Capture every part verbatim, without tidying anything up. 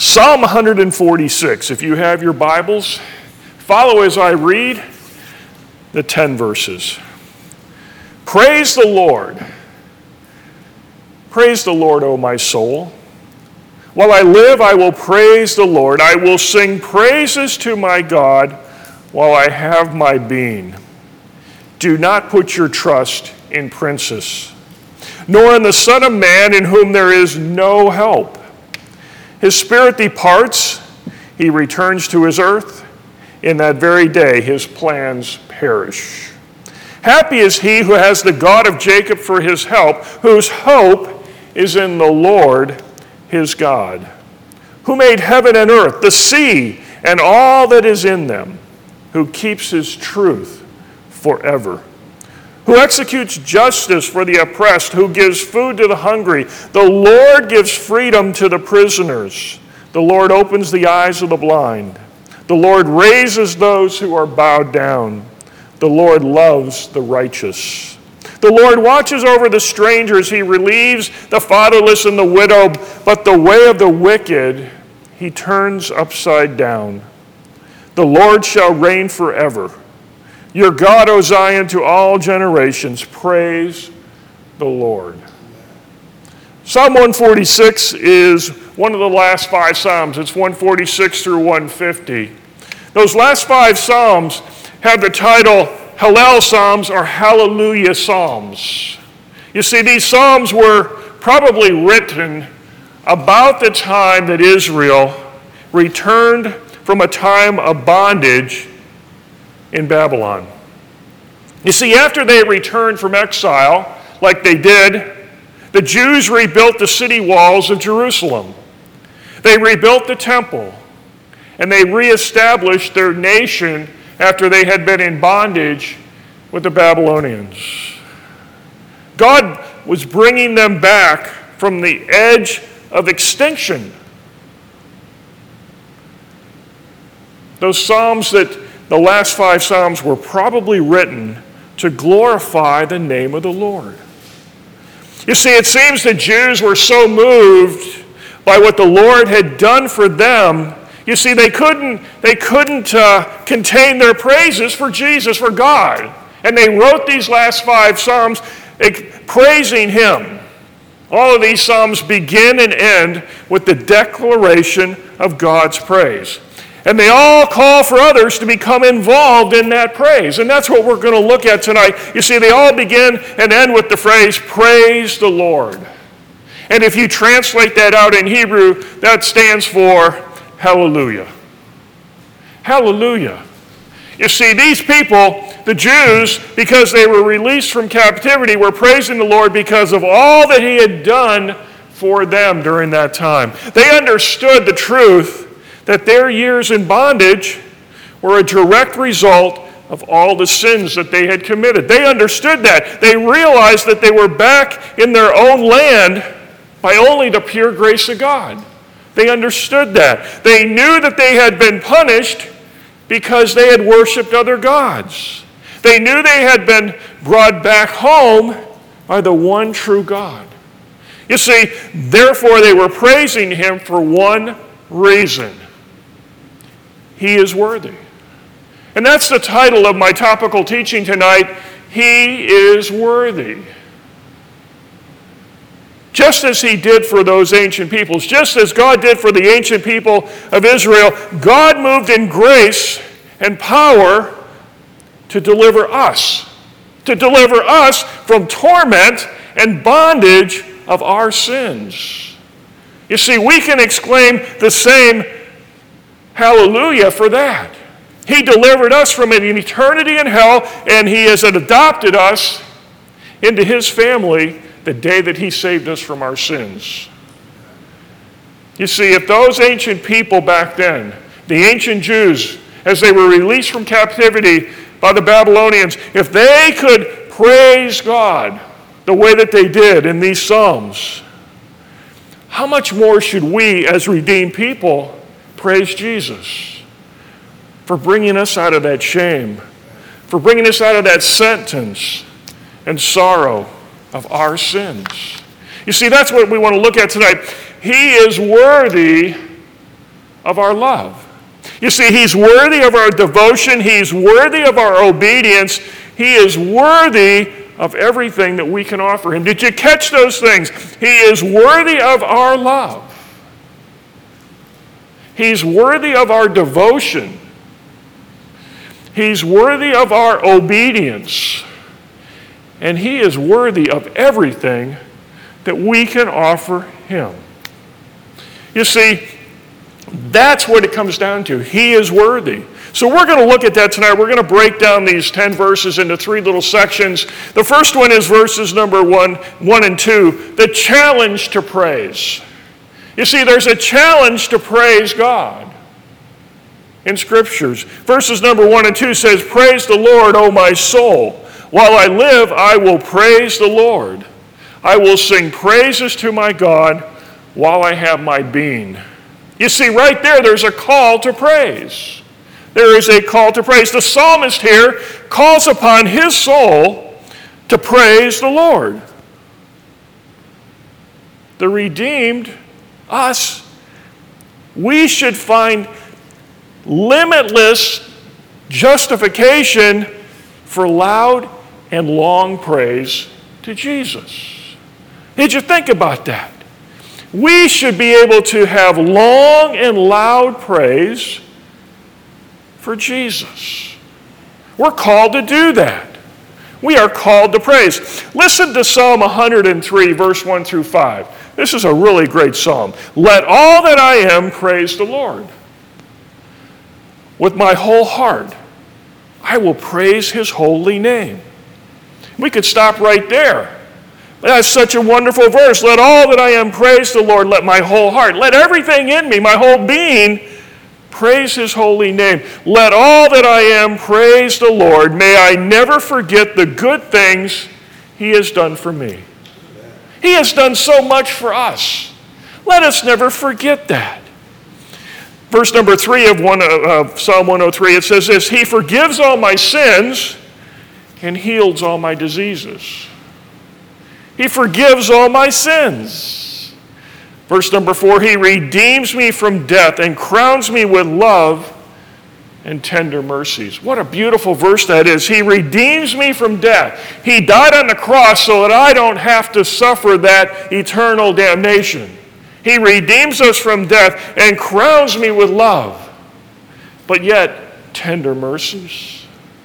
Psalm one forty-six, if you have your Bibles, follow as I read the ten verses. Praise the Lord. Praise the Lord, O my soul. While I live, I will praise the Lord. I will sing praises to my God while I have my being. Do not put your trust in princes, nor in the Son of Man, in whom there is no help. His spirit departs, he returns to his earth. In that very day, his plans perish. Happy is he who has the God of Jacob for his help, whose hope is in the Lord his God, who made heaven and earth, the sea, and all that is in them, who keeps his truth forever, who executes justice for the oppressed, who gives food to the hungry. The Lord gives freedom to the prisoners. The Lord opens the eyes of the blind. The Lord raises those who are bowed down. The Lord loves the righteous. The Lord watches over the strangers. He relieves the fatherless and the widow, but the way of the wicked he turns upside down. The Lord shall reign forever. Your God, O Zion, to all generations, praise the Lord. Psalm one forty-six is one of the last five Psalms. It's one forty-six through one fifty. Those last five Psalms have the title Hallel Psalms or Hallelujah Psalms. You see, these Psalms were probably written about the time that Israel returned from a time of bondage in Babylon. You see, after they returned from exile, like they did, the Jews rebuilt the city walls of Jerusalem. They rebuilt the temple, and they reestablished their nation after they had been in bondage with the Babylonians. God was bringing them back from the edge of extinction. Those Psalms that the last five Psalms were probably written to glorify the name of the Lord. You see, it seems the Jews were so moved by what the Lord had done for them. You see, they couldn't, they couldn't uh, contain their praises for Jesus, for God. And they wrote these last five Psalms praising him. All of these Psalms begin and end with the declaration of God's praise. And they all call for others to become involved in that praise. And that's what we're going to look at tonight. You see, they all begin and end with the phrase, praise the Lord. And if you translate that out in Hebrew, that stands for hallelujah. Hallelujah. You see, these people, the Jews, because they were released from captivity, were praising the Lord because of all that he had done for them during that time. They understood the truth that their years in bondage were a direct result of all the sins that they had committed. They understood that. They realized that they were back in their own land by only the pure grace of God. They understood that. They knew that they had been punished because they had worshiped other gods. They knew they had been brought back home by the one true God. You see, therefore they were praising him for one reason. He is worthy. And that's the title of my topical teaching tonight. He is worthy. Just as he did for those ancient peoples, just as God did for the ancient people of Israel, God moved in grace and power to deliver us, to deliver us from torment and bondage of our sins. You see, we can exclaim the same hallelujah for that. He delivered us from an eternity in hell, and he has adopted us into his family the day that he saved us from our sins. You see, if those ancient people back then, the ancient Jews, as they were released from captivity by the Babylonians, if they could praise God the way that they did in these Psalms, how much more should we as redeemed people praise Jesus for bringing us out of that shame, for bringing us out of that sentence and sorrow of our sins. You see, that's what we want to look at tonight. He is worthy of our love. You see, he's worthy of our devotion. He's worthy of our obedience. He is worthy of everything that we can offer him. Did you catch those things? He is worthy of our love. He's worthy of our devotion. He's worthy of our obedience. And he is worthy of everything that we can offer him. You see, that's what it comes down to. He is worthy. So we're going to look at that tonight. We're going to break down these ten verses into three little sections. The first one is verses number one, one and two, the challenge to praise. You see, there's a challenge to praise God in Scriptures. Verses number one and two says, "Praise the Lord, O my soul. While I live, I will praise the Lord. I will sing praises to my God while I have my being." You see, right there, there's a call to praise. There is a call to praise. The psalmist here calls upon his soul to praise the Lord. The redeemed, us, we should find limitless justification for loud and long praise to Jesus. Did you think about that? We should be able to have long and loud praise for Jesus. We're called to do that. We are called to praise. Listen to Psalm one hundred three, verse one through five. This is a really great psalm. "Let all that I am praise the Lord. With my whole heart, I will praise his holy name." We could stop right there. That's such a wonderful verse. Let all that I am praise the Lord. Let my whole heart, let everything in me, my whole being, praise his holy name. Let all that I am praise the Lord. May I never forget the good things he has done for me. He has done so much for us. Let us never forget that. Verse number three of one, uh, Psalm one oh three, it says this, "He forgives all my sins and heals all my diseases." He forgives all my sins. Verse number four, "He redeems me from death and crowns me with love and tender mercies." What a beautiful verse that is. He redeems me from death. He died on the cross so that I don't have to suffer that eternal damnation. He redeems us from death and crowns me with love, but yet tender mercies.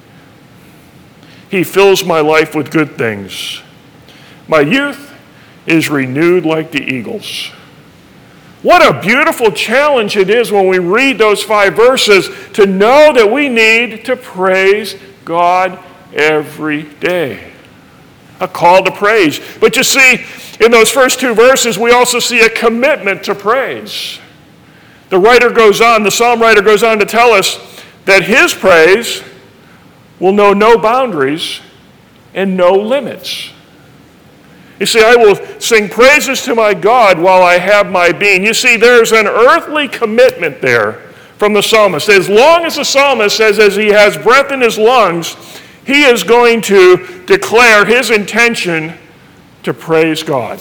He fills my life with good things. My youth is renewed like the eagles. What a beautiful challenge it is when we read those five verses to know that we need to praise God every day. A call to praise. But you see, in those first two verses, we also see a commitment to praise. The writer goes on, the psalm writer goes on to tell us that his praise will know no boundaries and no limits. You see, I will sing praises to my God while I have my being. You see, there's an earthly commitment there from the psalmist. As long as the psalmist says, as he has breath in his lungs, he is going to declare his intention to praise God.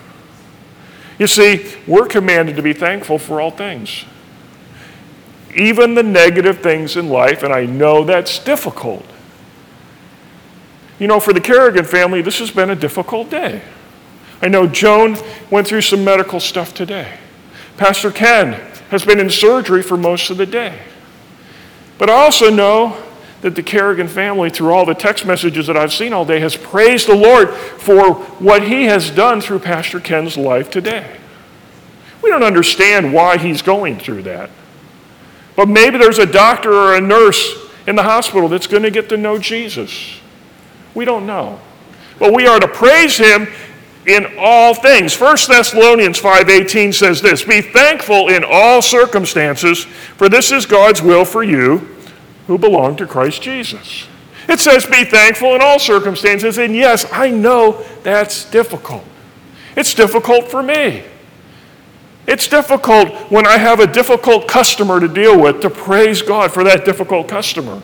You see, we're commanded to be thankful for all things, even the negative things in life, and I know that's difficult. You know, for the Kerrigan family, this has been a difficult day. I know Joan went through some medical stuff today. Pastor Ken has been in surgery for most of the day. But I also know that the Kerrigan family, through all the text messages that I've seen all day, has praised the Lord for what he has done through Pastor Ken's life today. We don't understand why he's going through that. But maybe there's a doctor or a nurse in the hospital that's going to get to know Jesus. We don't know. But we are to praise him in all things. First Thessalonians five eighteen says this, "Be thankful in all circumstances, for this is God's will for you who belong to Christ Jesus." It says be thankful in all circumstances, and yes, I know that's difficult. It's difficult for me. It's difficult when I have a difficult customer to deal with to praise God for that difficult customer.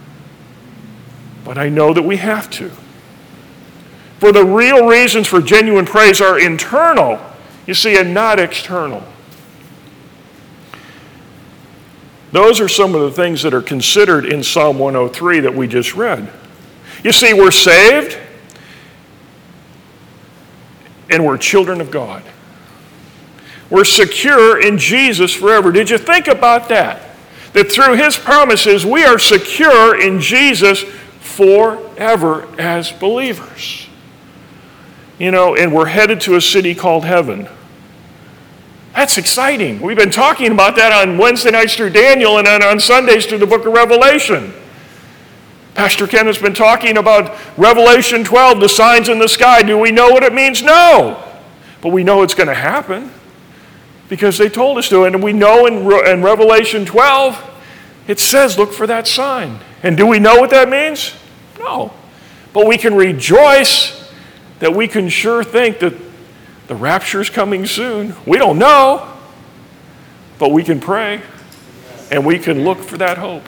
But I know that we have to. For the real reasons for genuine praise are internal, you see, and not external. Those are some of the things that are considered in Psalm one oh three that we just read. You see, we're saved and we're children of God. We're secure in Jesus forever. Did you think about that? That through his promises, we are secure in Jesus forever as believers. You know, and we're headed to a city called heaven. That's exciting. We've been talking about that on Wednesday nights through Daniel and then on Sundays through the book of Revelation. Pastor Ken has been talking about Revelation twelve, the signs in the sky. Do we know what it means? No. But we know it's going to happen because they told us to. And we know in, Re- in Revelation twelve, it says, look for that sign. And do we know what that means? No. But we can rejoice that we can sure think that the rapture is coming soon. We don't know, but we can pray and we can look for that hope.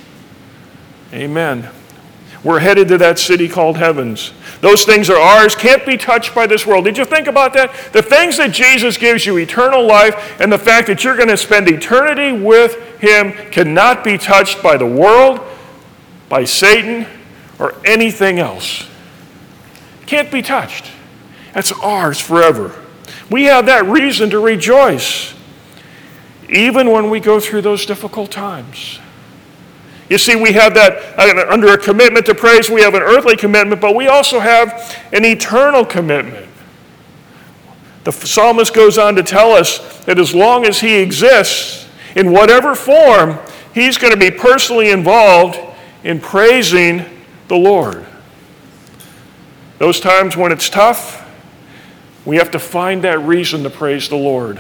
Amen. We're headed to that city called heavens. Those things are ours, can't be touched by this world. Did you think about that? The things that Jesus gives you, eternal life, and the fact that you're going to spend eternity with him cannot be touched by the world, by Satan, or anything else. Can't be touched. That's ours forever. We have that reason to rejoice, even when we go through those difficult times. You see, we have that, uh, under a commitment to praise, we have an earthly commitment, but we also have an eternal commitment. The psalmist goes on to tell us that as long as he exists, in whatever form, he's going to be personally involved in praising the Lord. Those times when it's tough, we have to find that reason to praise the Lord.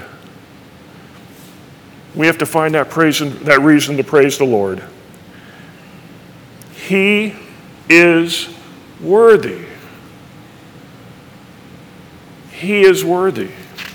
We have to find that, praise, that reason to praise the Lord. He is worthy. He is worthy.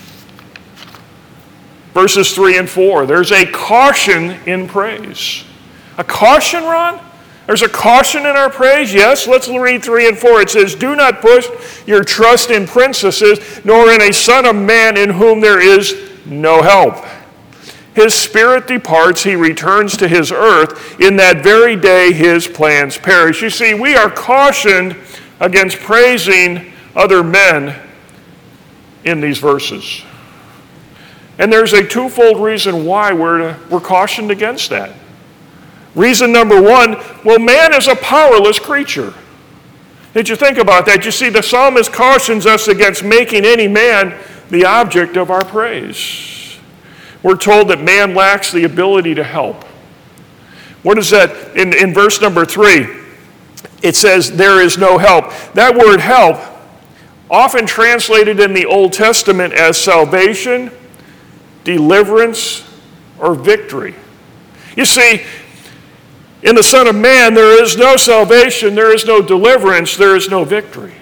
Verses three and four, there's a caution in praise. A caution, Ron? There's a caution in our praise? Yes, let's read three and four. It says, do not put your trust in princesses, nor in a son of man in whom there is no help. His spirit departs, he returns to his earth. In that very day his plans perish. You see, we are cautioned against praising other men in these verses. And there's a twofold reason why we're, we're cautioned against that. Reason number one, well, man is a powerless creature. Did you think about that? You see, the psalmist cautions us against making any man the object of our praise. We're told that man lacks the ability to help. What is that? In, in verse number three, it says, there is no help. That word help, often translated in the Old Testament as salvation, deliverance, or victory. You see, in the Son of Man, there is no salvation, there is no deliverance, there is no victory.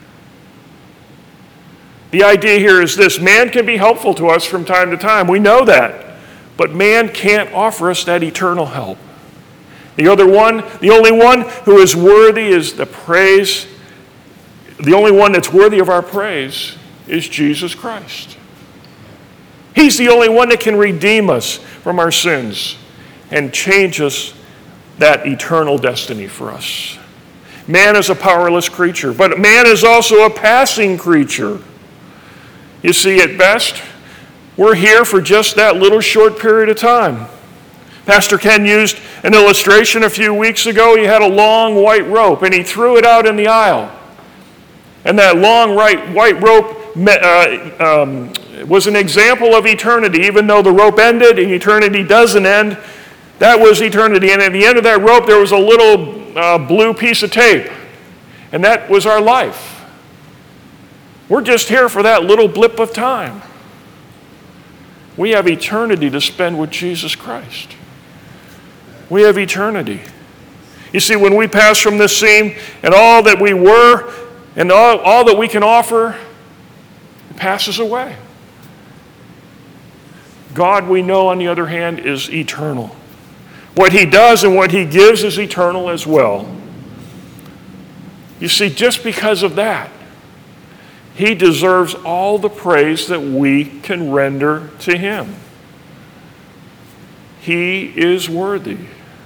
The idea here is this: man can be helpful to us from time to time. We know that. But man can't offer us that eternal help. The other one, the only one who is worthy is the praise, the only one that's worthy of our praise is Jesus Christ. He's the only one that can redeem us from our sins and change us that eternal destiny for us. Man is a powerless creature, but man is also a passing creature. You see, at best, we're here for just that little short period of time. Pastor Ken used an illustration a few weeks ago. He had a long white rope, and he threw it out in the aisle. And that long right, white rope uh, um, was an example of eternity. Even though the rope ended and eternity doesn't end, that was eternity. And at the end of that rope, there was a little uh, blue piece of tape. And that was our life. We're just here for that little blip of time. We have eternity to spend with Jesus Christ. We have eternity. You see, when we pass from this scene, and all that we were, and all, all that we can offer, it passes away. God, we know, on the other hand, is eternal. What he does and what he gives is eternal as well. You see, just because of that, he deserves all the praise that we can render to him. He is worthy.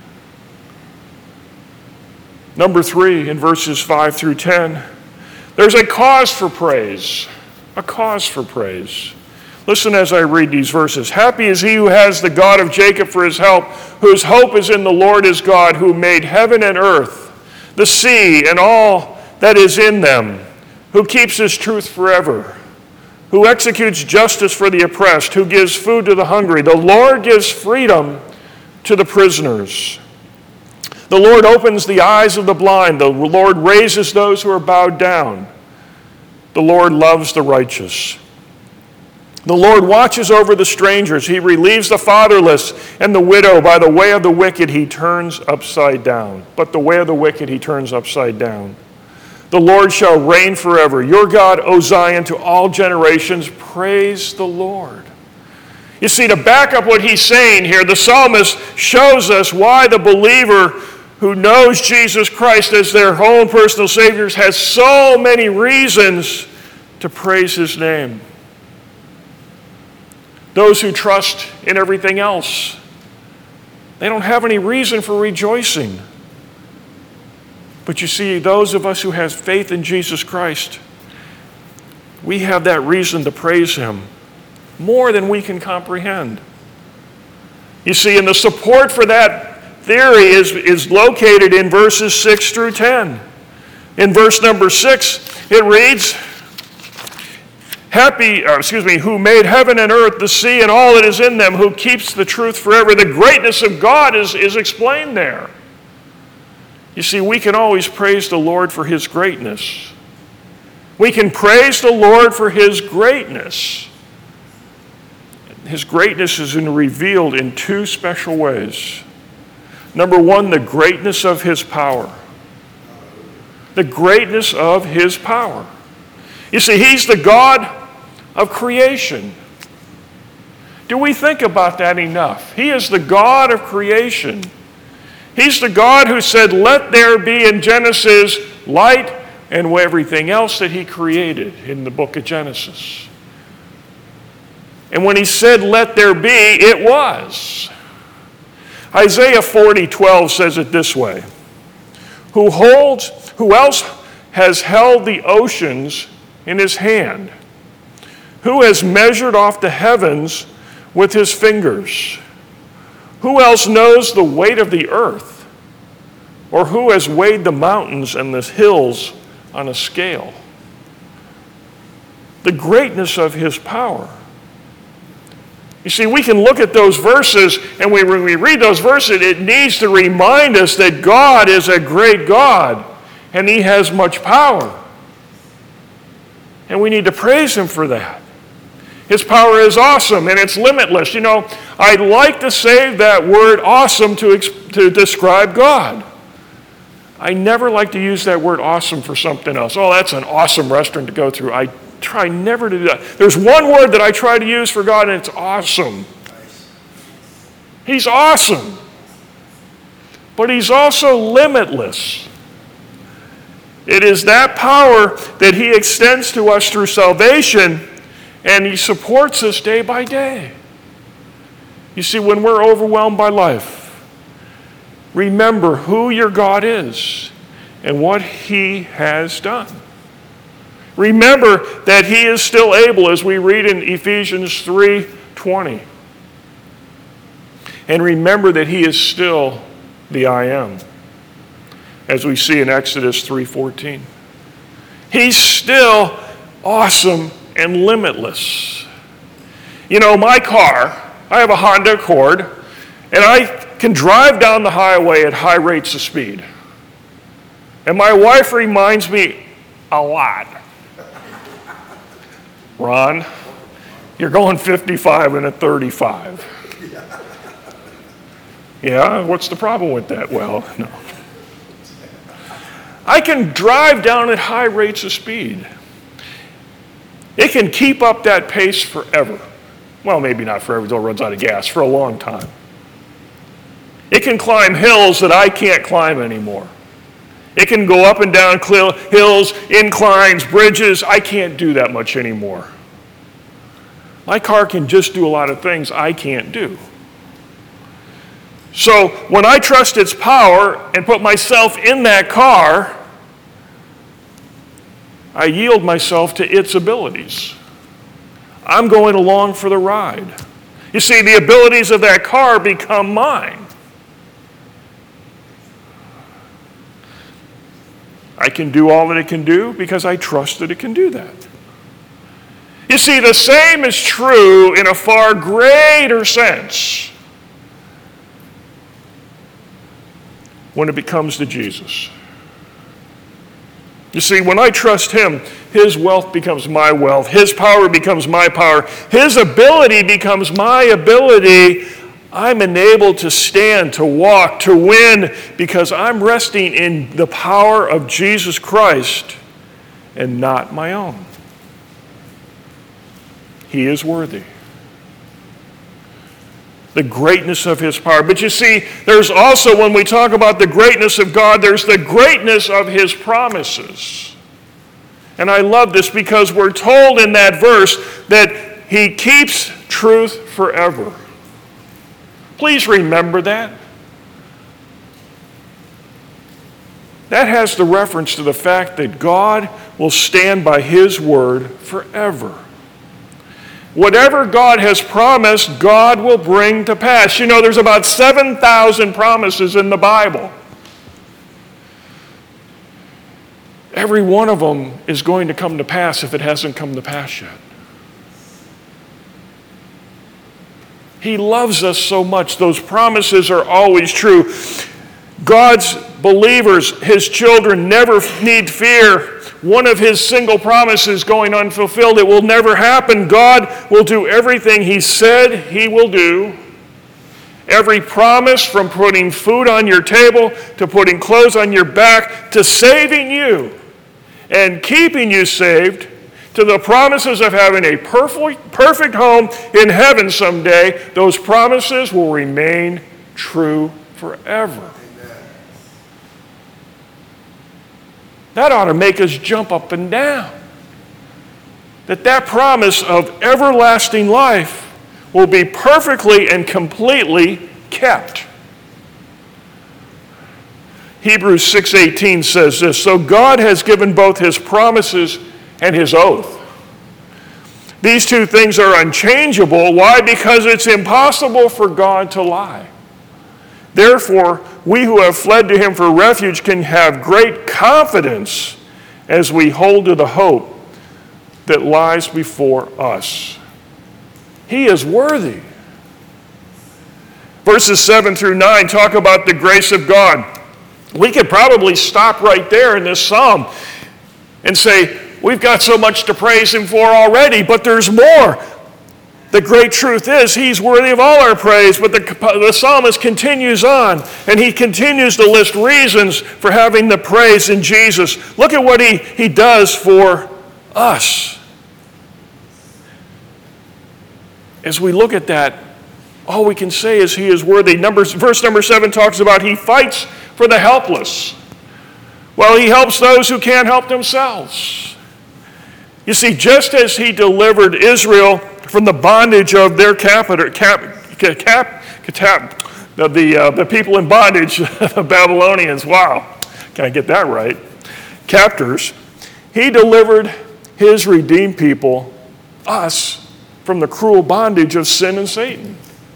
Number three, in verses five through ten, there's a cause for praise. A cause for praise. Listen as I read these verses. Happy is he who has the God of Jacob for his help, whose hope is in the Lord his God, who made heaven and earth, the sea, and all that is in them, who keeps his truth forever, who executes justice for the oppressed, who gives food to the hungry. The Lord gives freedom to the prisoners. The Lord opens the eyes of the blind. The Lord raises those who are bowed down. The Lord loves the righteous. The Lord watches over the strangers. He relieves the fatherless and the widow. By the way of the wicked he turns upside down. But the way of the wicked he turns upside down. The Lord shall reign forever. Your God, O Zion, to all generations, praise the Lord. You see, to back up what he's saying here, the psalmist shows us why the believer who knows Jesus Christ as their own personal Savior has so many reasons to praise his name. Those who trust in everything else, they don't have any reason for rejoicing. But you see, those of us who have faith in Jesus Christ, we have that reason to praise him more than we can comprehend. You see, and the support for that theory is, is located in verses six through ten. In verse number six, it reads, Happy, or excuse me, who made heaven and earth, the sea, and all that is in them, who keeps the truth forever. The greatness of God is, is explained there. You see, we can always praise the Lord for his greatness. We can praise the Lord for his greatness. His greatness is revealed in two special ways. Number one, the greatness of his power. The greatness of his power. You see, he's the God of creation. Do we think about that enough? He is the God of creation. He's the God who said, let there be in Genesis light, and everything else that he created in the book of Genesis. And when he said, let there be, it was. Isaiah forty twelve says it this way, Who holds, who else has held the oceans in his hand? Who has measured off the heavens with his fingers? Who else knows the weight of the earth? Or who has weighed the mountains and the hills on a scale? The greatness of his power. You see, we can look at those verses, and when we read those verses, it needs to remind us that God is a great God, and he has much power. And we need to praise him for that. His power is awesome, and it's limitless. You know, I'd like to save that word awesome to, to describe God. I never like to use that word awesome for something else. Oh, that's an awesome restaurant to go through. I try never to do that. There's one word that I try to use for God, and it's awesome. He's awesome. But he's also limitless. It is that power that he extends to us through salvation, and he supports us day by day. You see, when we're overwhelmed by life, remember who your God is and what he has done. Remember that he is still able, as we read in Ephesians three twenty. And remember that he is still the I am, as we see in Exodus three fourteen. He's still awesome and limitless. You know, my car, I have a Honda Accord, and I can drive down the highway at high rates of speed. And my wife reminds me a lot. Ron, you're going fifty-five in a thirty-five. Yeah, what's the problem with that? Well, no. I can drive down at high rates of speed. It can keep up that pace forever. Well, maybe not forever until it runs out of gas, for a long time. It can climb hills that I can't climb anymore. It can go up and down hills, inclines, bridges. I can't do that much anymore. My car can just do a lot of things I can't do. So when I trust its power and put myself in that car, I yield myself to its abilities. I'm going along for the ride. You see, the abilities of that car become mine. I can do all that it can do because I trust that it can do that. You see, the same is true in a far greater sense when it comes to Jesus. You see, when I trust him, his wealth becomes my wealth. His power becomes my power. His ability becomes my ability. I'm enabled to stand, to walk, to win, because I'm resting in the power of Jesus Christ and not my own. He is worthy. The greatness of his power. But you see, there's also, when we talk about the greatness of God, there's the greatness of his promises. And I love this because we're told in that verse that he keeps truth forever. Please remember that. That has the reference to the fact that God will stand by his word forever. Whatever God has promised, God will bring to pass. You know, there's about seven thousand promises in the Bible. Every one of them is going to come to pass if it hasn't come to pass yet. He loves us so much. Those promises are always true. God's believers, his children, never need fear one of his single promises going unfulfilled. It will never happen. God will do everything he said he will do. Every promise, from putting food on your table to putting clothes on your back to saving you and keeping you saved, to the promises of having a perfect, perfect home in heaven someday, those promises will remain true forever. That ought to make us jump up and down. That that promise of everlasting life will be perfectly and completely kept. Hebrews six eighteen says this, so God has given both his promises and his oath. These two things are unchangeable. Why? Because it's impossible for God to lie. Therefore, we who have fled to him for refuge can have great confidence as we hold to the hope that lies before us. He is worthy. Verses seven through nine talk about the grace of God. We could probably stop right there in this psalm and say, we've got so much to praise him for already, but there's more. The great truth is he's worthy of all our praise, but the, the psalmist continues on, and he continues to list reasons for having the praise in Jesus. Look at what he, he does for us. As we look at that, all we can say is he is worthy. Numbers, verse number seven talks about he fights for the helpless. Well, he helps those who can't help themselves. You see, just as he delivered Israel from the bondage of their captor, cap, cap, cap, the, the, uh, the people in bondage, the Babylonians, wow, can I get that right? Captors. He delivered his redeemed people, us, from the cruel bondage of sin and Satan.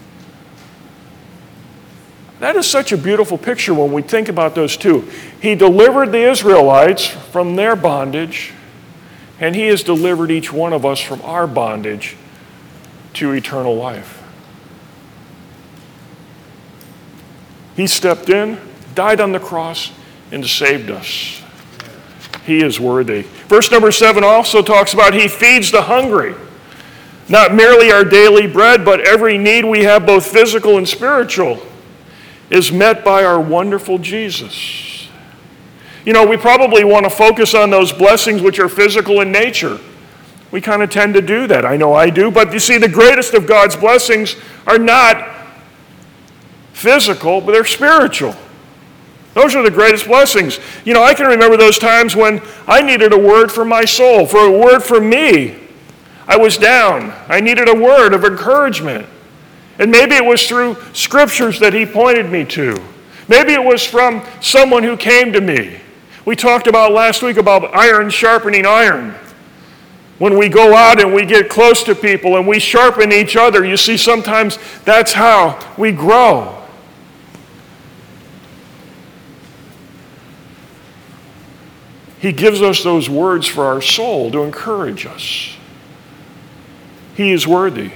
That is such a beautiful picture when we think about those two. He delivered the Israelites from their bondage, and he has delivered each one of us from our bondage to eternal life. He stepped in, died on the cross, and saved us. He is worthy. Verse number seven also talks about he feeds the hungry. Not merely our daily bread, but every need we have, both physical and spiritual, is met by our wonderful Jesus. You know, we probably want to focus on those blessings which are physical in nature. We kind of tend to do that. I know I do. But you see, the greatest of God's blessings are not physical, but they're spiritual. Those are the greatest blessings. You know, I can remember those times when I needed a word for my soul, for a word for me. I was down. I needed a word of encouragement. And maybe it was through scriptures that he pointed me to. Maybe it was from someone who came to me. We talked about last week about iron sharpening iron. When we go out and we get close to people and we sharpen each other, you see, sometimes that's how we grow. He gives us those words for our soul to encourage us. He is worthy.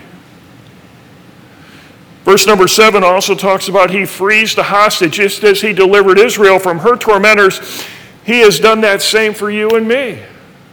Verse number seven also talks about he frees the hostage. Just as he delivered Israel from her tormentors, he has done that same for you and me.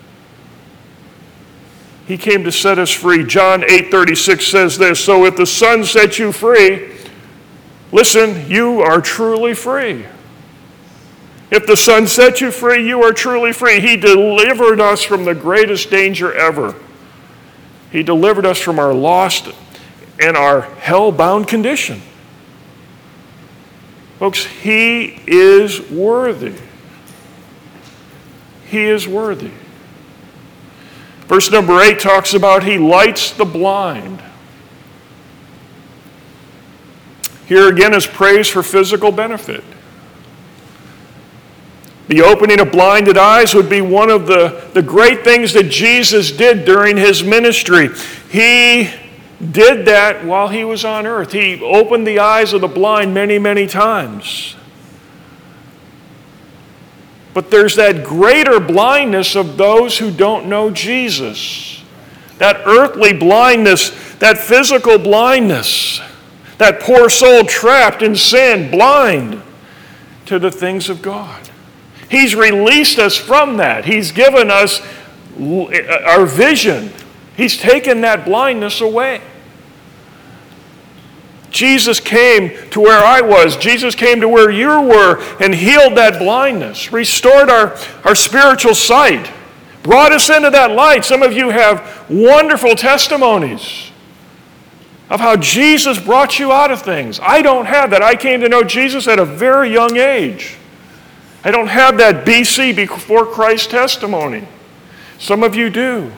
He came to set us free. John eight thirty-six says this, so if the Son sets you free, listen, you are truly free. If the Son set you free, you are truly free. He delivered us from the greatest danger ever. He delivered us from our lost and our hell-bound condition. Folks, he is worthy. He is worthy. Verse number eight talks about he lights the blind. Here again is praise for physical benefit. The opening of blinded eyes would be one of the, the great things that Jesus did during his ministry. He did that while he was on earth. He opened the eyes of the blind many, many times. But there's that greater blindness of those who don't know Jesus. That earthly blindness, that physical blindness, that poor soul trapped in sin, blind to the things of God. He's released us from that. He's given us our vision. He's taken that blindness away. Jesus came to where I was. Jesus came to where you were and healed that blindness, restored our, our spiritual sight, brought us into that light. Some of you have wonderful testimonies of how Jesus brought you out of things. I don't have that. I came to know Jesus at a very young age. I don't have that B C, before Christ testimony. Some of you do.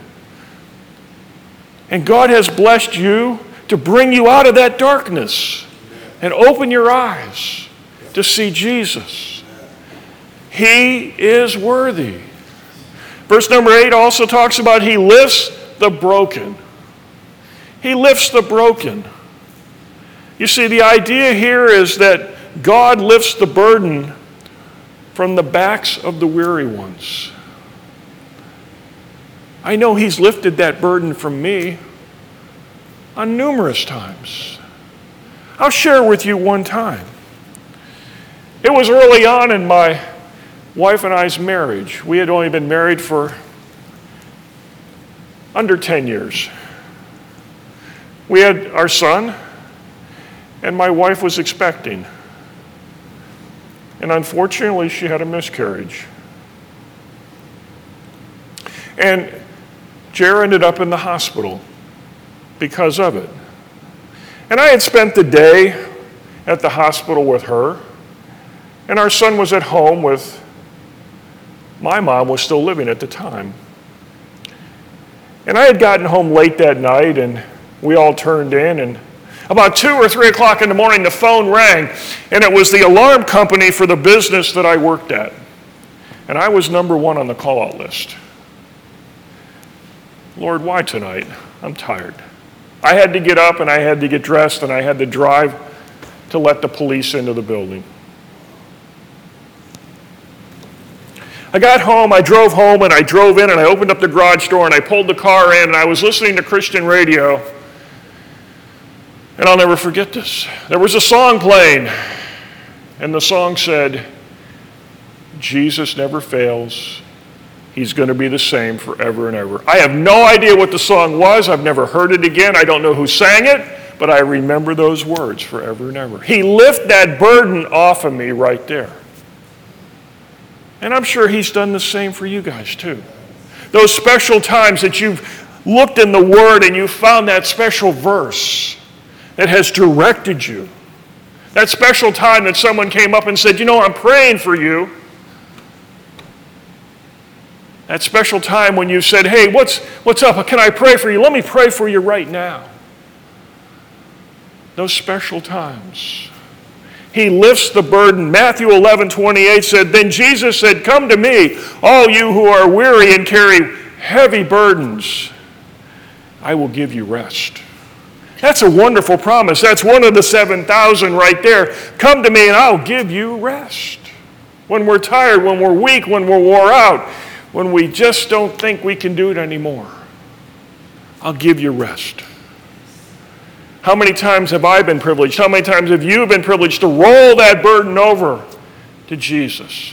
And God has blessed you to bring you out of that darkness and open your eyes to see Jesus. He is worthy. Verse number eight also talks about he lifts the broken. He lifts the broken. You see, the idea here is that God lifts the burden from the backs of the weary ones. I know he's lifted that burden from me on numerous times. I'll share with you one time. It was early on in my wife and I's marriage. We had only been married for under ten years. We had our son, and my wife was expecting. And unfortunately, she had a miscarriage. And Jer ended up in the hospital because of it. And I had spent the day at the hospital with her, and our son was at home with, my mom was still living at the time. And I had gotten home late that night, and we all turned in, and about two or three o'clock in the morning, the phone rang, and it was the alarm company for the business that I worked at. And I was number one on the call-out list. Lord, why tonight? I'm tired. I had to get up, and I had to get dressed, and I had to drive to let the police into the building. I got home, I drove home, and I drove in, and I opened up the garage door, and I pulled the car in, and I was listening to Christian radio. And I'll never forget this. There was a song playing, and the song said, Jesus never fails. He's going to be the same forever and ever. I have no idea what the song was. I've never heard it again. I don't know who sang it, but I remember those words forever and ever. He lifted that burden off of me right there. And I'm sure he's done the same for you guys too. Those special times that you've looked in the Word and you found that special verse that has directed you. That special time that someone came up and said, you know, I'm praying for you. That special time when you said, hey, what's, what's up? Can I pray for you? Let me pray for you right now. those special times. He lifts the burden. Matthew eleven twenty-eight said, "Then Jesus said, 'Come to me, all you who are weary and carry heavy burdens. I will give you rest.'" That's a wonderful promise. That's one of the seven thousand right there. Come to me and I'll give you rest. When we're tired, when we're weak, when we're wore out, when we just don't think we can do it anymore, I'll give you rest. How many times have I been privileged? How many times have you been privileged to roll that burden over to Jesus?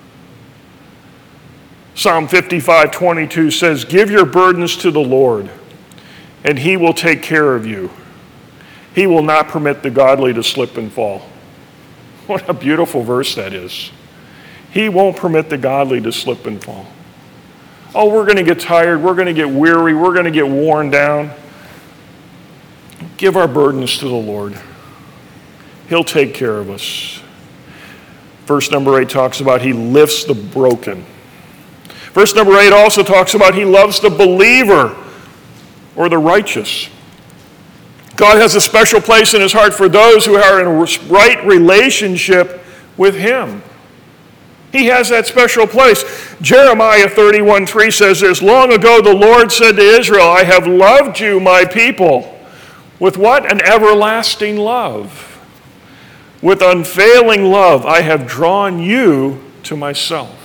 Psalm fifty-five twenty-two says, "Give your burdens to the Lord, and he will take care of you. He will not permit the godly to slip and fall." What a beautiful verse that is. He won't permit the godly to slip and fall. Oh, we're going to get tired. We're going to get weary. We're going to get worn down. Give our burdens to the Lord. He'll take care of us. Verse number eight talks about he lifts the broken. Verse number eight also talks about he loves the believer or the righteous. God has a special place in his heart for those who are in a right relationship with him. He has that special place. Jeremiah thirty-one three says this, "Long ago the Lord said to Israel, I have loved you, my people, with what? An everlasting love. With unfailing love I have drawn you to myself."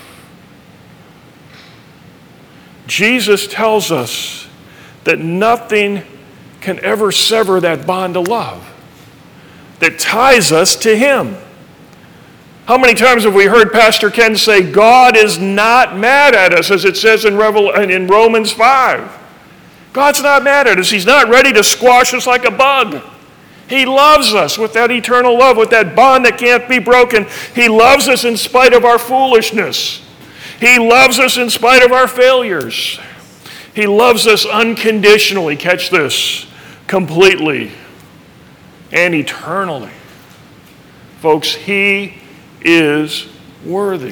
Jesus tells us that nothing can ever sever that bond of love that ties us to him. How many times have we heard Pastor Ken say, God is not mad at us, as it says in, Revel- in Romans five. God's not mad at us. He's not ready to squash us like a bug. He loves us with that eternal love, with that bond that can't be broken. He loves us in spite of our foolishness. He loves us in spite of our failures. He loves us unconditionally, catch this, completely and eternally. Folks, he is worthy.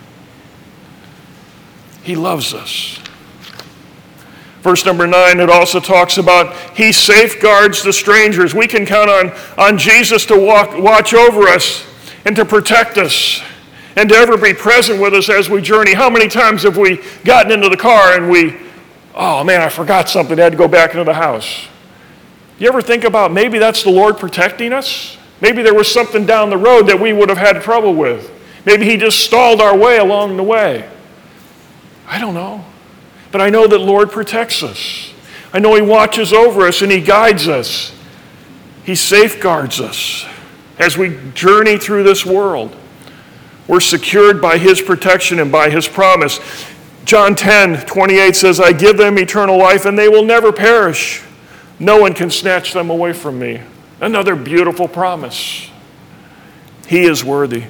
He loves us. Verse number nine, it also talks about he safeguards the strangers. We can count on, on Jesus to walk, watch over us and to protect us and to ever be present with us as we journey. How many times have we gotten into the car and we, oh man, I forgot something, I had to go back into the house. You ever think about maybe that's the Lord protecting us? Maybe there was something down the road that we would have had trouble with. Maybe he just stalled our way along the way. I don't know. But I know that Lord protects us. I know he watches over us and he guides us. He safeguards us as we journey through this world. We're secured by his protection and by his promise. John ten twenty-eight says, I give them eternal life and they will never perish. No one can snatch them away from me. Another beautiful promise. He is worthy.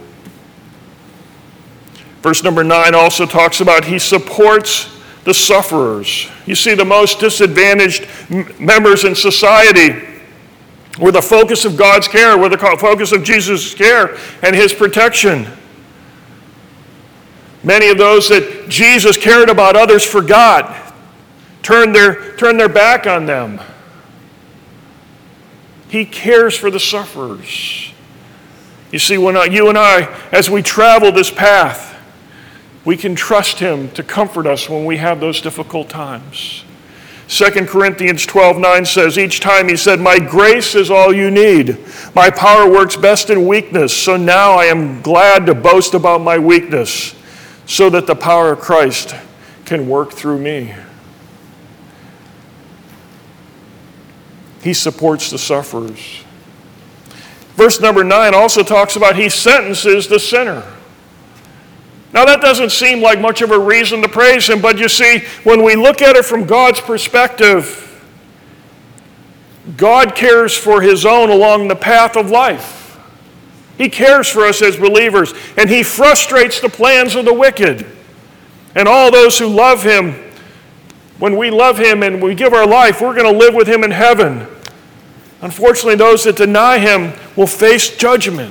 Verse number nine also talks about he supports the sufferers. You see, the most disadvantaged m- members in society were the focus of God's care, were the focus of Jesus' care and his protection. Many of those that Jesus cared about, others forgot, turned their, turned their back on them. He cares for the sufferers. You see, when you and I, as we travel this path, we can trust him to comfort us when we have those difficult times. Second Corinthians twelve nine says, each time he said, my grace is all you need. My power works best in weakness. So now I am glad to boast about my weakness so that the power of Christ can work through me. He supports the sufferers. Verse number nine also talks about he sentences the sinner. Now that doesn't seem like much of a reason to praise him, but you see, when we look at it from God's perspective, God cares for his own along the path of life. He cares for us as believers, and he frustrates the plans of the wicked. And all those who love him, when we love him and we give our life, we're going to live with him in heaven. Unfortunately, those that deny him will face judgment.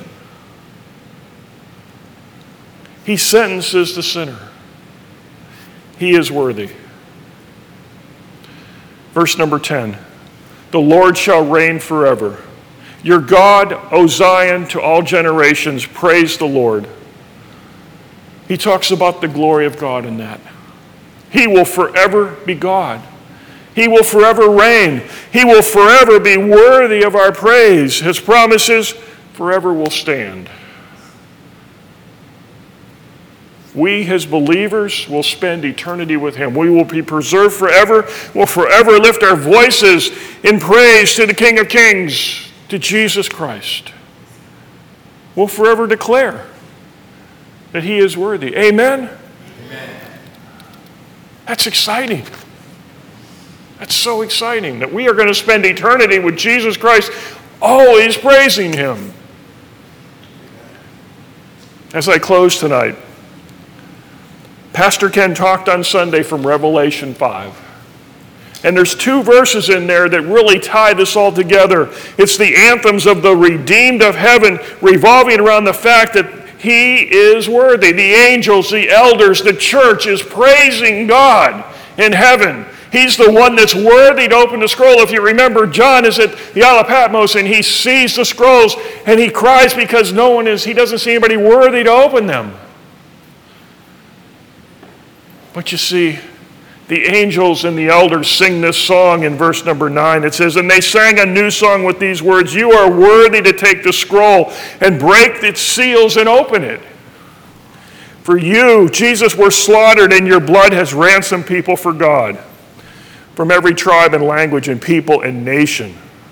He sentences the sinner. He is worthy. Verse number ten. The Lord shall reign forever. Your God, O Zion, to all generations, praise the Lord. He talks about the glory of God in that. He will forever be God. He will forever reign. He will forever be worthy of our praise. His promises forever will stand. We, his believers, will spend eternity with him. We will be preserved forever. We'll forever lift our voices in praise to the King of Kings, to Jesus Christ. We'll forever declare that he is worthy. Amen? Amen. That's exciting. That's so exciting that we are going to spend eternity with Jesus Christ, always praising him. As I close tonight, Pastor Ken talked on Sunday from Revelation five. And there's two verses in there that really tie this all together. It's the anthems of the redeemed of heaven revolving around the fact that he is worthy. The angels, the elders, the church is praising God in heaven. He's the one that's worthy to open the scroll. If you remember, John is at the Isle of Patmos and he sees the scrolls and he cries because no one is, he doesn't see anybody worthy to open them. But you see, the angels and the elders sing this song in verse number nine. It says, and they sang a new song with these words, you are worthy to take the scroll and break its seals and open it. For you, Jesus, were slaughtered, and your blood has ransomed people for God from every tribe and language and people and nation.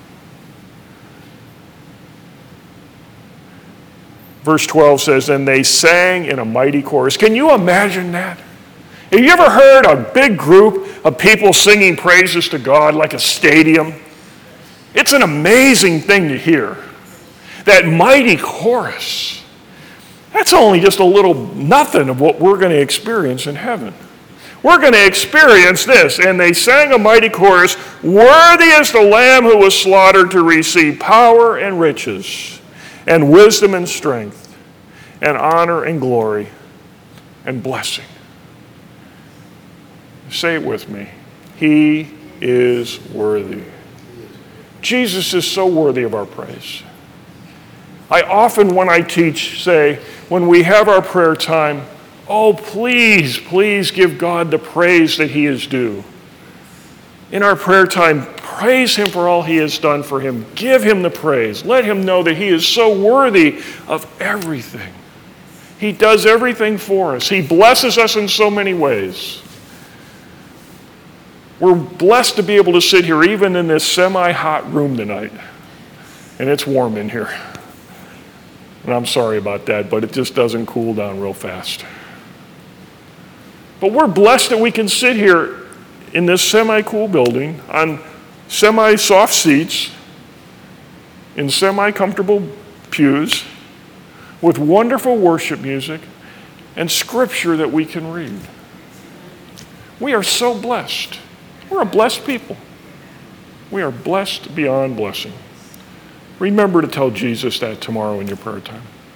Verse twelve says, and they sang in a mighty chorus. Can you imagine that? Have you ever heard a big group of people singing praises to God like a stadium? It's an amazing thing to hear. That mighty chorus. That's only just a little nothing of what we're going to experience in heaven. We're going to experience this. And they sang a mighty chorus, worthy is the Lamb who was slaughtered to receive power and riches and wisdom and strength and honor and glory and blessing. Say it with me. He is worthy. Jesus is so worthy of our praise. I often, when I teach, say, when we have our prayer time, oh, please, please give God the praise that he is due. In our prayer time, praise him for all he has done for him. Give him the praise. Let him know that he is so worthy of everything. He does everything for us. He blesses us in so many ways. We're blessed to be able to sit here even in this semi-hot room tonight. And it's warm in here. And I'm sorry about that, but it just doesn't cool down real fast. But we're blessed that we can sit here in this semi-cool building on semi-soft seats, in semi-comfortable pews, with wonderful worship music and scripture that we can read. We are so blessed. We're a blessed people. We are blessed beyond blessing. Remember to tell Jesus that tomorrow in your prayer time.